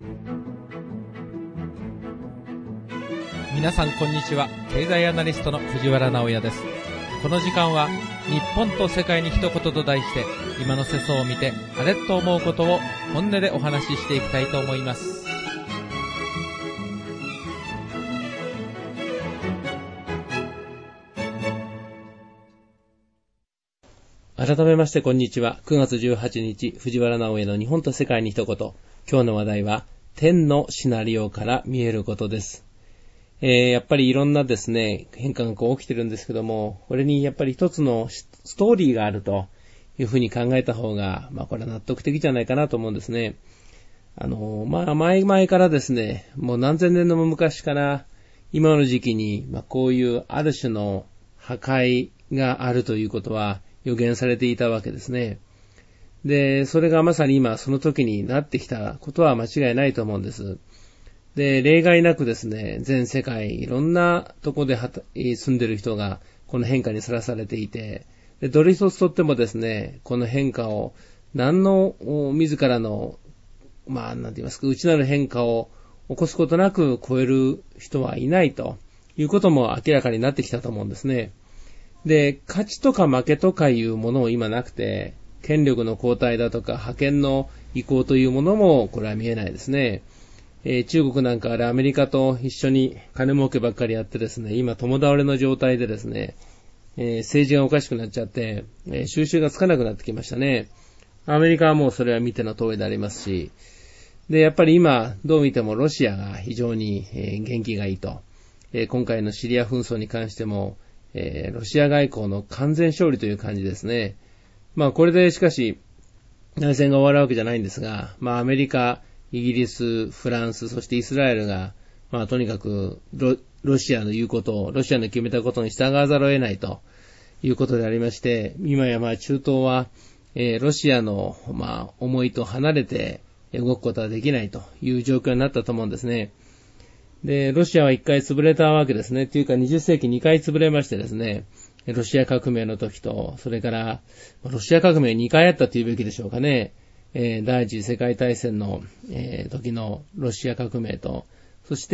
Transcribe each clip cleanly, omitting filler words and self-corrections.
皆さんこんにちは。経済アナリストの藤原直也です。この時間は日本と世界に一言と題して、今の世相を見てあれと思うことを本音でお話ししていきたいと思います。改めましてこんにちは。9月18日、藤原直也の日本と世界に一言。今日の話題は天のシナリオから見えることです。やっぱりいろんなですね、変化が起きてるんですけども、これにやっぱり一つのストーリーがあるというふうに考えた方が、これは納得的じゃないかなと思うんですね。前々からですね、もう何千年の昔から今の時期に、こういうある種の破壊があるということは予言されていたわけですね。で、それがまさに今その時になってきたことは間違いないと思うんです。で、例外なくですね、全世界いろんなとこで住んでる人がこの変化にさらされていて、でどれ一つとってもですね、この変化を何の自らのなんて言いますか、内なる変化を起こすことなく超える人はいないということも明らかになってきたと思うんですね。で、勝ちとか負けとかいうものを今なくて、権力の交代だとか覇権の移行というものもこれは見えないですね。中国なんかあれアメリカと一緒に金儲けばっかりやってですね、今共倒れの状態でですね、政治がおかしくなっちゃって、収拾がつかなくなってきましたね。アメリカはもうそれは見ての通りでありますし、で、やっぱり今どう見てもロシアが非常に、元気がいいと。今回のシリア紛争に関しても、ロシア外交の完全勝利という感じですね。これでしかし内戦が終わるわけじゃないんですが、アメリカ、イギリス、フランス、そしてイスラエルが、とにかくロシアの言うことを、ロシアの決めたことに従わざるを得ないということでありまして、今や中東は、ロシアの、思いと離れて動くことはできないという状況になったと思うんですね。で、ロシアは1回潰れたわけですね。というか20世紀2回潰れましてですね、ロシア革命の時と、それからロシア革命2回あったというべきでしょうかね。第一次世界大戦の、時のロシア革命と、そして、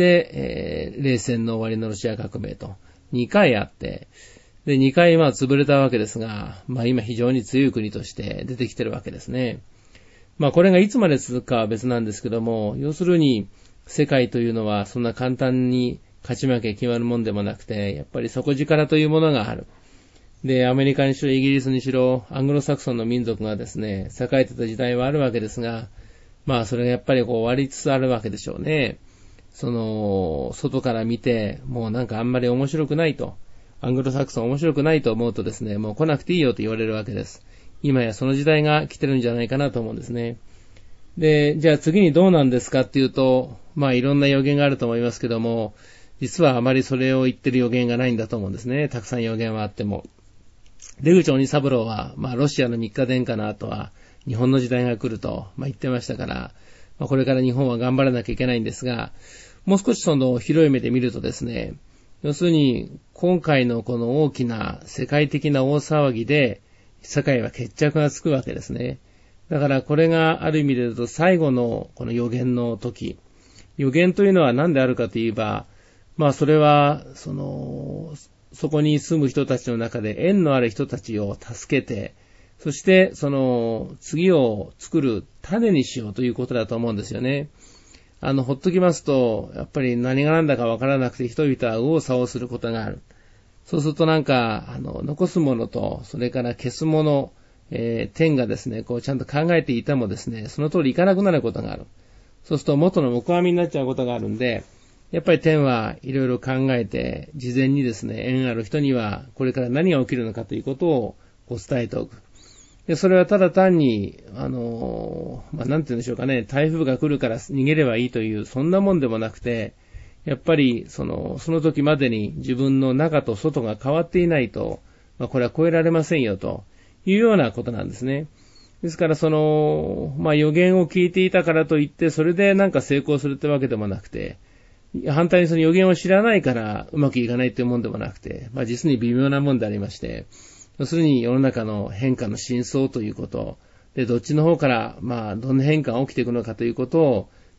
冷戦の終わりのロシア革命と2回あって、で2回潰れたわけですが、今非常に強い国として出てきてるわけですね。これがいつまで続くかは別なんですけども、要するに世界というのはそんな簡単に勝ち負け決まるもんでもなくて、やっぱり底力というものがある。で、アメリカにしろイギリスにしろアングロサクソンの民族がですね、栄えてた時代はあるわけですが、それがやっぱり終わりつつあるわけでしょうね。外から見て、もうあんまり面白くないと。アングロサクソン面白くないと思うとですね、もう来なくていいよと言われるわけです。今やその時代が来てるんじゃないかなと思うんですね。で、じゃあ次にどうなんですかっていうと、いろんな予言があると思いますけども、実はあまりそれを言ってる予言がないんだと思うんですね。たくさん予言はあっても。出口鬼三郎は、ロシアの三日殿下の後は日本の時代が来ると、言ってましたから、これから日本は頑張らなきゃいけないんですが、もう少し広い目で見るとですね、要するに今回のこの大きな世界的な大騒ぎで世界は決着がつくわけですね。だからこれがある意味で言うと最後のこの予言の時、予言というのは何であるかといえば、それはそこに住む人たちの中で縁のある人たちを助けて、そして次を作る種にしようということだと思うんですよね。ほっときますと、やっぱり何が何だかわからなくて人々は右往左往することがある。そうすると残すものと、それから消すもの、天がですね、ちゃんと考えていてもですね、その通りいかなくなることがある。そうすると元の木阿弥になっちゃうことがあるんで、やっぱり天はいろいろ考えて、事前にですね、縁ある人にはこれから何が起きるのかということを伝えておく。で、それはただ単に、なんて言うんでしょうかね、台風が来るから逃げればいいという、そんなもんでもなくて、やっぱり、その時までに自分の中と外が変わっていないと、これは超えられませんよというようなことなんですね。ですから予言を聞いていたからといって、それで成功するってわけでもなくて、反対にその予言を知らないからうまくいかないというもんでもなくて、実に微妙なもんでありまして、要するに世の中の変化の真相ということで、どっちの方からどんな変化が起きていくのかということを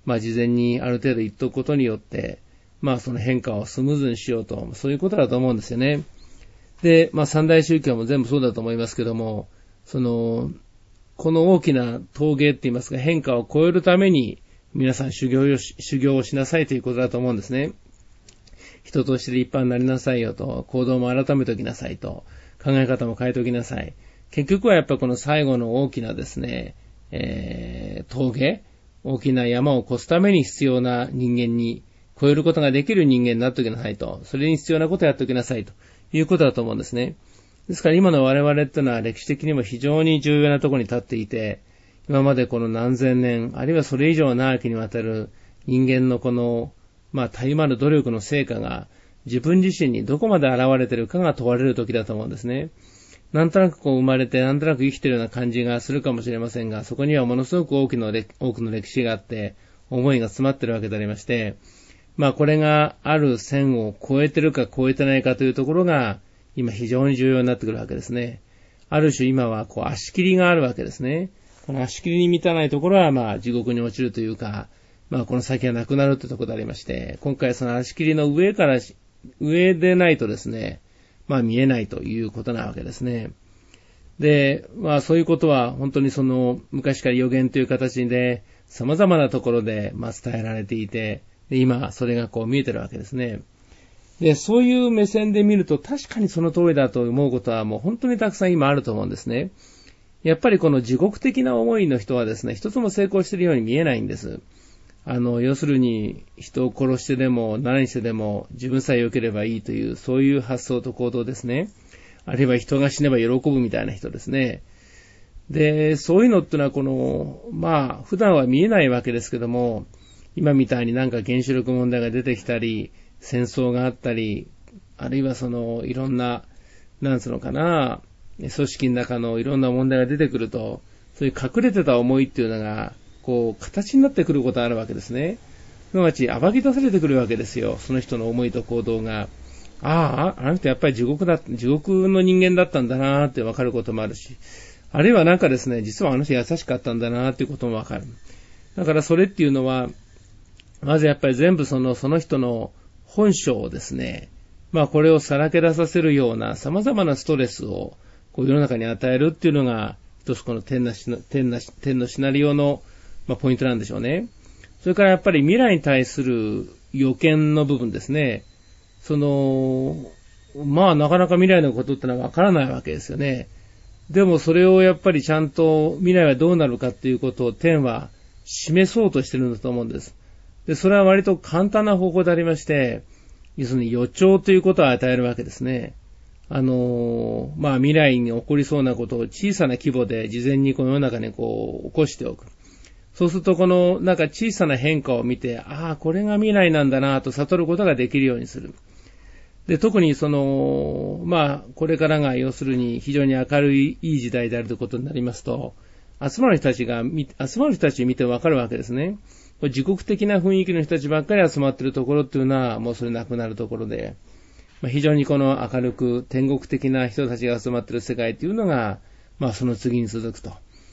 事前にある程度言っておくことによって、その変化をスムーズにしようと、そういうことだと思うんですよね。で、三大宗教も全部そうだと思いますけども、この大きな峠って言いますか、変化を超えるために、皆さん修行をしなさいということだと思うんですね。人として立派になりなさいよと、行動も改めておきなさいと、考え方も変えておきなさい。結局はやっぱりこの最後の大きなですね、峠、大きな山を越すために必要な人間に、超えることができる人間になっておきなさいと、それに必要なことをやっておきなさいということだと思うんですね。ですから今の我々ってのは歴史的にも非常に重要なところに立っていて、今までこの何千年、あるいはそれ以上長きにわたる人間のこの、たゆまぬ努力の成果が自分自身にどこまで現れているかが問われる時だと思うんですね。なんとなく生まれてなんとなく生きているような感じがするかもしれませんが、そこにはものすごく多くの歴史があって、思いが詰まっているわけでありまして、これがある線を超えてるか超えてないかというところが、今非常に重要になってくるわけですね。ある種今は足切りがあるわけですね。この足切りに満たないところは地獄に落ちるというか、この先はなくなるというところでありまして、今回その足切りの上でないとですね、見えないということなわけですね。で、そういうことは本当に昔から予言という形で様々なところで伝えられていて、で今それが見えてるわけですね。で、そういう目線で見ると確かにその通りだと思うことはもう本当にたくさん今あると思うんですね。やっぱりこの地獄的な思いの人はですね、一つも成功しているように見えないんです。要するに人を殺してでも何してでも自分さえ良ければいいというそういう発想と行動ですね。あるいは人が死ねば喜ぶみたいな人ですね。で、そういうのってのは普段は見えないわけですけども、今みたいに原子力問題が出てきたり、戦争があったり、あるいはいろんな、組織の中のいろんな問題が出てくると、そういう隠れてた思いっていうのが、形になってくることがあるわけですね。すなわち、暴き出されてくるわけですよ。その人の思いと行動が。あの人やっぱり地獄の人間だったんだなーってわかることもあるし、あるいはですね、実はあの人優しかったんだなーっていうこともわかる。だからそれっていうのは、まずやっぱり全部その人の本性をですね、これをさらけ出させるような様々なストレスを世の中に与えるっていうのが、一つこの天のシナリオの、ポイントなんでしょうね。それからやっぱり未来に対する予見の部分ですね。なかなか未来のことってのはわからないわけですよね。でもそれをやっぱりちゃんと未来はどうなるかっていうことを天は示そうとしてるんだと思うんです。で、それは割と簡単な方法でありまして、要するに予兆ということを与えるわけですね。未来に起こりそうなことを小さな規模で事前にこの世の中に起こしておく。そうするとこの小さな変化を見て、これが未来なんだなと悟ることができるようにする。で、特にこれからが要するに非常に明るいいい時代であるということになりますと、集まる人たちを見てわかるわけですね。自国的な雰囲気の人たちばっかり集まっているところっていうのはもうそれなくなるところで、非常にこの明るく天国的な人たちが集まっている世界っていうのが、その次に続くと。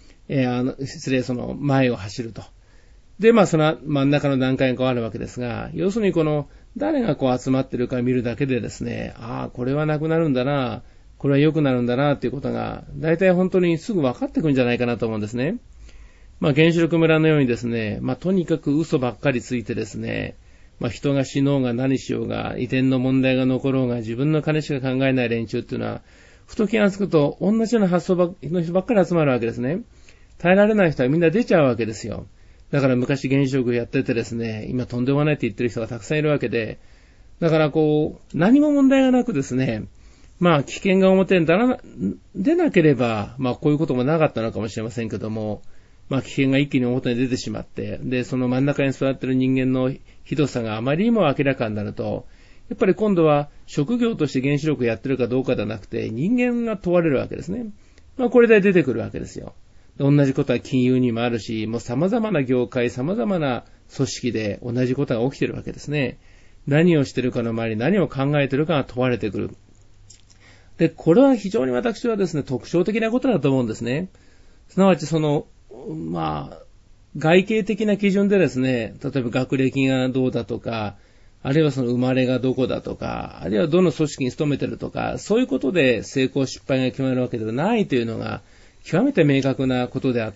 前を走ると。で、その真ん中の段階が変わるわけですが、要するに誰が集まっているか見るだけでですね、これはなくなるんだな、これは良くなるんだな、っていうことが、大体本当にすぐ分かってくるんじゃないかなと思うんですね。原子力村のようにですね、とにかく嘘ばっかりついてですね、人が死のうが何しようが、遺伝の問題が残ろうが、自分の金しか考えない連中っていうのは、ふと気がつくと、同じような発想の人ばっかり集まるわけですね。耐えられない人はみんな出ちゃうわけですよ。だから昔原子力やっててですね、今とんでもないって言ってる人がたくさんいるわけで、だから何も問題がなくですね、危険が表に出なければ、こういうこともなかったのかもしれませんけども、危険が一気に表に出てしまって、で、その真ん中に座っている人間のひどさがあまりにも明らかになると、やっぱり今度は職業として原子力やってるかどうかではなくて、人間が問われるわけですね。これで出てくるわけですよ。同じことは金融にもあるし、もう様々な業界、様々な組織で同じことが起きてるわけですね。何をしてるかの周り、何を考えてるかが問われてくる。で、これは非常に私はですね、特徴的なことだと思うんですね。すなわち外形的な基準でですね、例えば学歴がどうだとか、あるいはその生まれがどこだとか、あるいはどの組織に勤めてるとか、そういうことで成功失敗が決まるわけではないというのが極めて明確なことであって、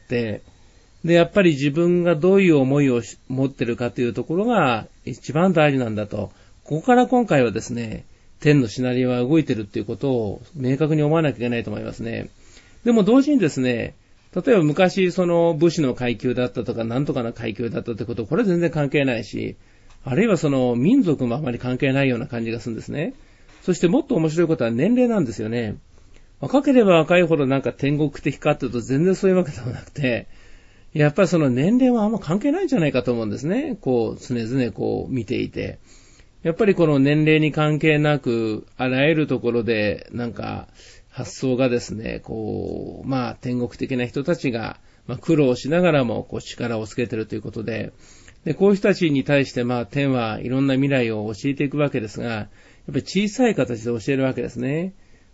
で、やっぱり自分がどういう思いを持ってるかというところが一番大事なんだと。ここから今回はですね、天のシナリオは動いてるっていうことを明確に思わなきゃいけないと思いますね。でも同時にですね、例えば昔その武士の階級だったとか何とかの階級だったってこと、これは全然関係ないし、あるいはその民族もあまり関係ないような感じがするんですね。そしてもっと面白いことは年齢なんですよね。若ければ若いほどなんか天国的かっていうと全然そういうわけではなくて、やっぱりその年齢はあんま関係ないんじゃないかと思うんですね。こう常々こう見ていて。やっぱりこの年齢に関係なく、あらゆるところでなんか発想がですね、こう、天国的な人たちが、苦労しながらもこう力をつけているということで、で、こういう人たちに対して天はいろんな未来を教えていくわけですが、やっぱり小さい形で教えるわけですね。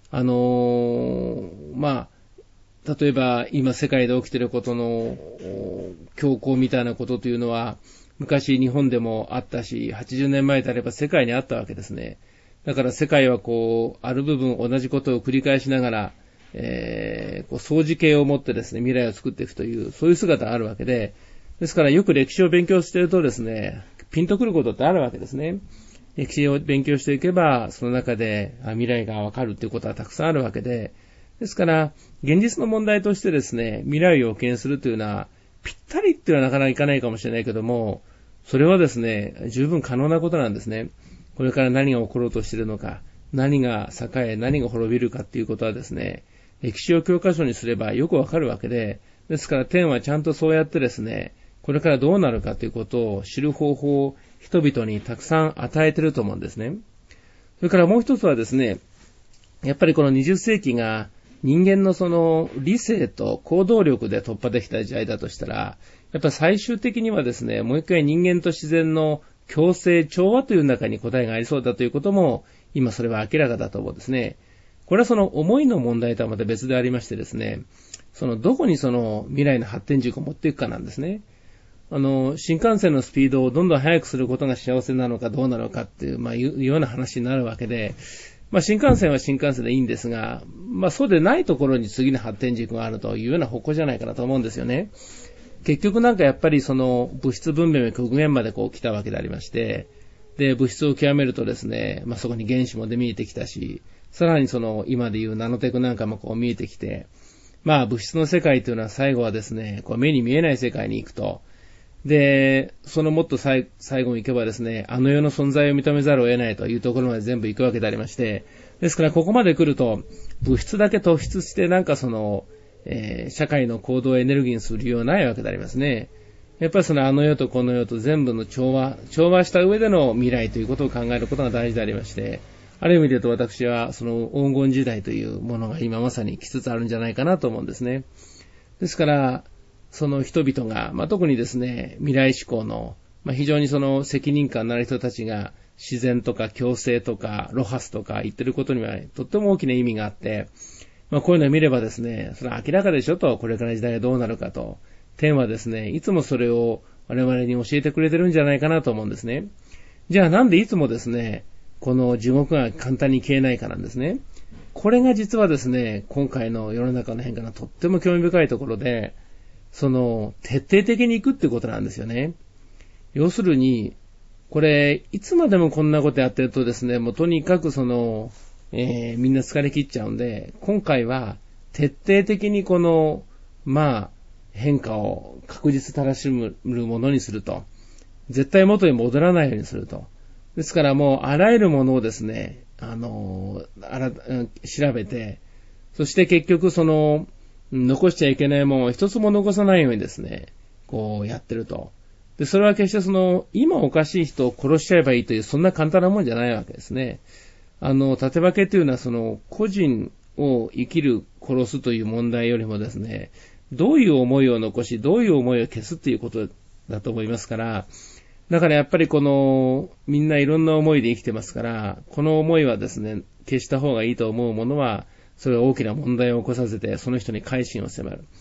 例えば今世界で起きていることの強行みたいなことというのは、昔日本でもあったし、80年前であれば世界にあったわけですね。だから世界はこう、ある部分同じことを繰り返しながら、相似形を持ってですね、未来を作っていくという、そういう姿があるわけで、ですからよく歴史を勉強しているとですね、ピンとくることってあるわけですね。歴史を勉強していけば、その中で未来がわかるっていうことはたくさんあるわけで、ですから、現実の問題としてですね、未来を予見するというのは、ぴったりっていうのはなかなかいかないかもしれないけども、それはですね、十分可能なことなんですね。これから何が起ころうとしているのか、何が栄え、何が滅びるかっていうことはですね、歴史を教科書にすればよくわかるわけで、ですから天はちゃんとそうやってですね、これからどうなるかということを知る方法を人々にたくさん与えていると思うんですね。それからもう一つはですね、やっぱりこの20世紀が人間のその理性と行動力で突破できた時代だとしたら、やっぱり最終的にはですね、もう一回人間と自然の共生、調和という中に答えがありそうだということも、今それは明らかだと思うんですね。これはその思いの問題とはまた別でありましてですね、そのどこにその未来の発展軸を持っていくかなんですね。新幹線のスピードをどんどん速くすることが幸せなのかどうなのかっていう、いうような話になるわけで、新幹線は新幹線でいいんですが、そうでないところに次の発展軸があるというような方向じゃないかなと思うんですよね。結局なんかやっぱりその物質文明の極限までこう来たわけでありまして、で、物質を極めるとですね、そこに原子も見えてきたし、さらにその今でいうナノテクなんかもこう見えてきて、物質の世界というのは最後はですね、こう目に見えない世界に行くと、で、そのもっと最後に行けばですね、あの世の存在を認めざるを得ないというところまで全部行くわけでありまして、ですからここまで来ると、物質だけ突出してなんかその、社会の行動をエネルギーにする理由はないわけでありますね。やっぱりそのあの世とこの世と全部の調和した上での未来ということを考えることが大事でありまして、ある意味で言うと私はその黄金時代というものが今まさに来つつあるんじゃないかなと思うんですね。ですから、その人々が、特にですね、未来志向の、非常にその責任感のある人たちが自然とか共生とかロハスとか言ってることにはとっても大きな意味があって、こういうのを見ればですね、それは明らかでしょと、これから時代がどうなるかと、天はですね、いつもそれを我々に教えてくれてるんじゃないかなと思うんですね。じゃあなんでいつもですね、この地獄が簡単に消えないかなんですね。これが実はですね、今回の世の中の変化のとっても興味深いところで、その、徹底的に行くってことなんですよね。要するに、これ、いつまでもこんなことやってるとですね、もうとにかくその、みんな疲れ切っちゃうんで、今回は徹底的にこの、変化を確実正しむものにすると。絶対元に戻らないようにすると。ですからもうあらゆるものをですね、調べて、そして結局その、残しちゃいけないものを一つも残さないようにですね、こうやってると。で、それは決してその、今おかしい人を殺しちゃえばいいという、そんな簡単なもんじゃないわけですね。縦分けというのはその、個人を生きる、殺すという問題よりもですね、どういう思いを残し、どういう思いを消すということだと思いますから、だからやっぱりこの、みんないろんな思いで生きてますから、この思いはですね、消した方がいいと思うものは、それは大きな問題を起こさせて、その人に改心を迫る。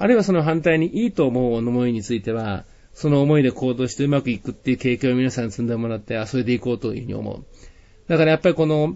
あるいはその反対にいいと思う思いについては、その思いで行動してうまくいくっていう経験を皆さんに積んでもらって、それでいこうというふうに思う。だからやっぱりこの、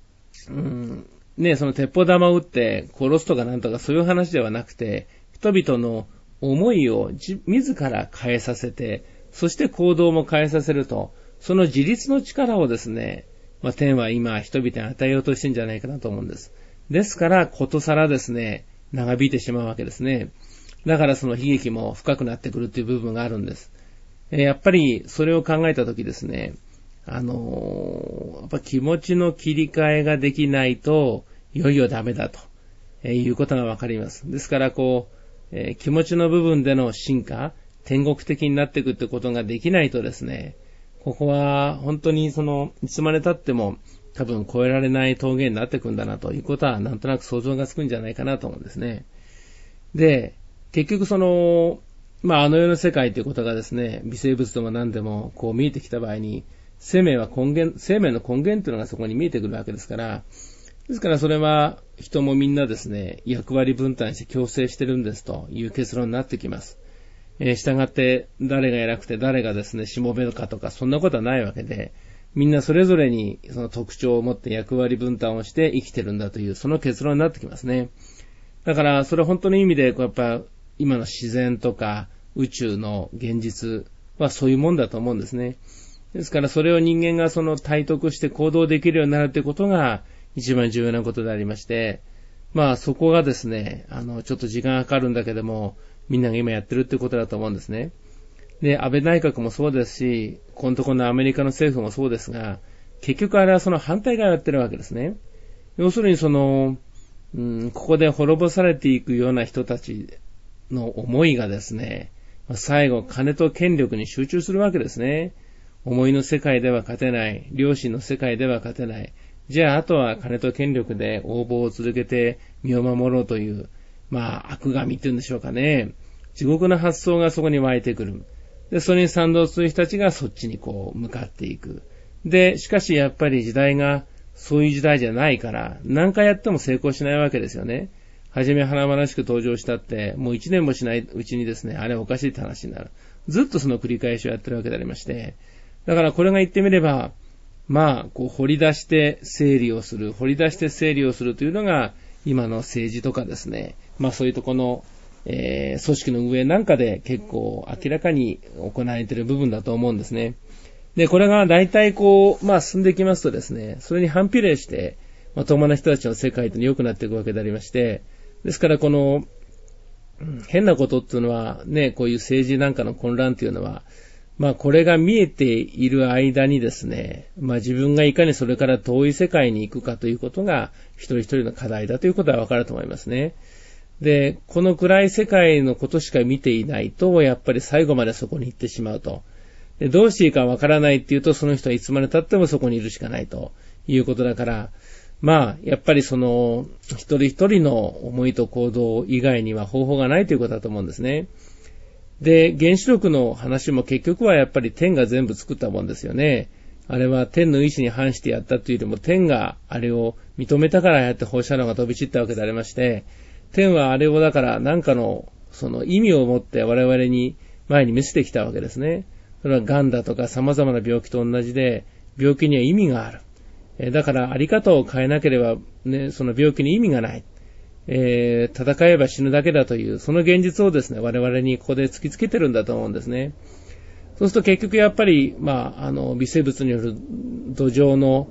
その鉄砲玉を撃って殺すとかなんとかそういう話ではなくて、人々の思いを自ら変えさせて、そして行動も変えさせると、その自立の力をですね、天は今人々に与えようとしてるんじゃないかなと思うんです。ですから、ことさらですね、長引いてしまうわけですね。だからその悲劇も深くなってくるという部分があるんです。やっぱりそれを考えたときですね、やっぱ気持ちの切り替えができないと、いよいよダメだということがわかります。ですから気持ちの部分での進化、天国的になっていくってことができないとですね、ここは本当にいつまで経っても多分超えられない峠になっていくんだなということはなんとなく想像がつくんじゃないかなと思うんですね。で、結局あの世の世界ということがですね、微生物でも何でも見えてきた場合に、生命の根源というのがそこに見えてくるわけですから、ですからそれは人もみんなですね、役割分担して共生してるんですという結論になってきます。従って誰が偉くて誰がですね、しもべるかとかそんなことはないわけで、みんなそれぞれにその特徴を持って役割分担をして生きてるんだというその結論になってきますね。だからそれは本当の意味でやっぱ今の自然とか宇宙の現実はそういうもんだと思うんですね。ですからそれを人間が体得して行動できるようになるということが一番重要なことでありまして、そこがですね、ちょっと時間がかかるんだけども、みんなが今やってるってことだと思うんですね。で、安倍内閣もそうですし、このところのアメリカの政府もそうですが、結局あれはその反対側をやってるわけですね。要するにここで滅ぼされていくような人たちの思いがですね、最後金と権力に集中するわけですね。思いの世界では勝てない、良心の世界では勝てない。じゃああとは金と権力で横暴を続けて身を守ろうという、悪神っていうんでしょうかね。地獄の発想がそこに湧いてくる。で、それに賛同する人たちがそっちに向かっていく。で、しかしやっぱり時代がそういう時代じゃないから、何回やっても成功しないわけですよね。はじめ華々しく登場したって、もう1年もしないうちにですね、あれおかしいって話になる。ずっとその繰り返しをやってるわけでありまして。だからこれが言ってみれば、掘り出して整理をするというのが、今の政治とかですね、そういうとこの、組織の運営なんかで結構明らかに行われている部分だと思うんですね。で、これが大体進んでいきますとですね、それに反比例して、まともな人たちの世界というのは良くなっていくわけでありまして、ですから変なことっていうのはね、こういう政治なんかの混乱っていうのは、これが見えている間にですね、自分がいかにそれから遠い世界に行くかということが一人一人の課題だということはわかると思いますね。で、この暗い世界のことしか見ていないと、やっぱり最後までそこに行ってしまうと。で、どうしていいかわからないっていうと、その人はいつまで経ってもそこにいるしかないということだから、やっぱり一人一人の思いと行動以外には方法がないということだと思うんですね。で、原子力の話も結局はやっぱり天が全部作ったもんですよね。あれは天の意志に反してやったというよりも、天があれを認めたからやって放射能が飛び散ったわけでありまして、天はあれをだから何かの意味を持って我々に前に見せてきたわけですね。それは癌だとか様々な病気と同じで、病気には意味がある。だからあり方を変えなければね、その病気に意味がない。戦えば死ぬだけだという、その現実をですね、我々にここで突きつけてるんだと思うんですね。そうすると結局やっぱり、微生物による土壌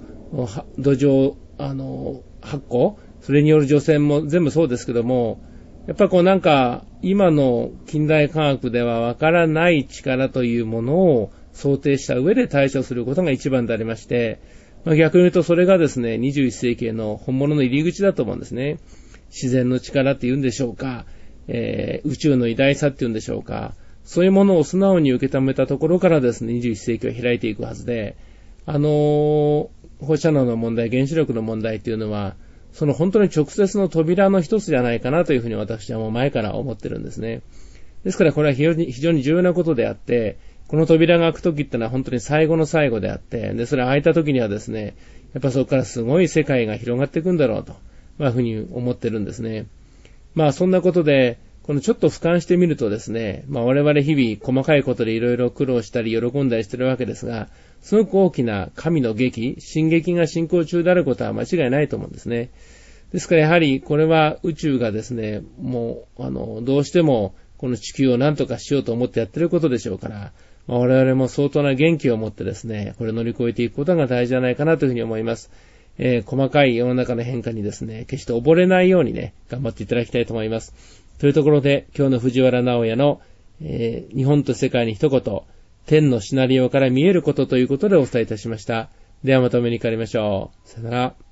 発酵、それによる除染も全部そうですけども、やっぱ今の近代科学ではわからない力というものを想定した上で対処することが一番でありまして、逆に言うとそれがですね、21世紀への本物の入り口だと思うんですね。自然の力って言うんでしょうか、宇宙の偉大さって言うんでしょうか、そういうものを素直に受け止めたところからですね、21世紀は開いていくはずで、放射能の問題、原子力の問題っていうのは、本当に直接の扉の一つじゃないかなというふうに私はもう前から思ってるんですね。ですからこれは非常に重要なことであって、この扉が開くときってのは本当に最後の最後であって、で、それ開いたときにはですね、やっぱそこからすごい世界が広がっていくんだろうと、ふうに思ってるんですね。そんなことで、 このちょっと俯瞰してみるとですね、我々日々細かいことでいろいろ苦労したり喜んだりしてるわけですが、すごく大きな神の劇、進撃が進行中であることは間違いないと思うんですね。ですからやはりこれは宇宙がですね、もうどうしてもこの地球を何とかしようと思ってやってることでしょうから、我々も相当な元気を持ってですね、これを乗り越えていくことが大事じゃないかなというふうに思います。細かい世の中の変化にですね、決して溺れないようにね、頑張っていただきたいと思います。というところで、今日の藤原直也の、日本と世界に一言、天のシナリオから見えることということでお伝えいたしました。ではまたお目にかかりましょう。さよなら。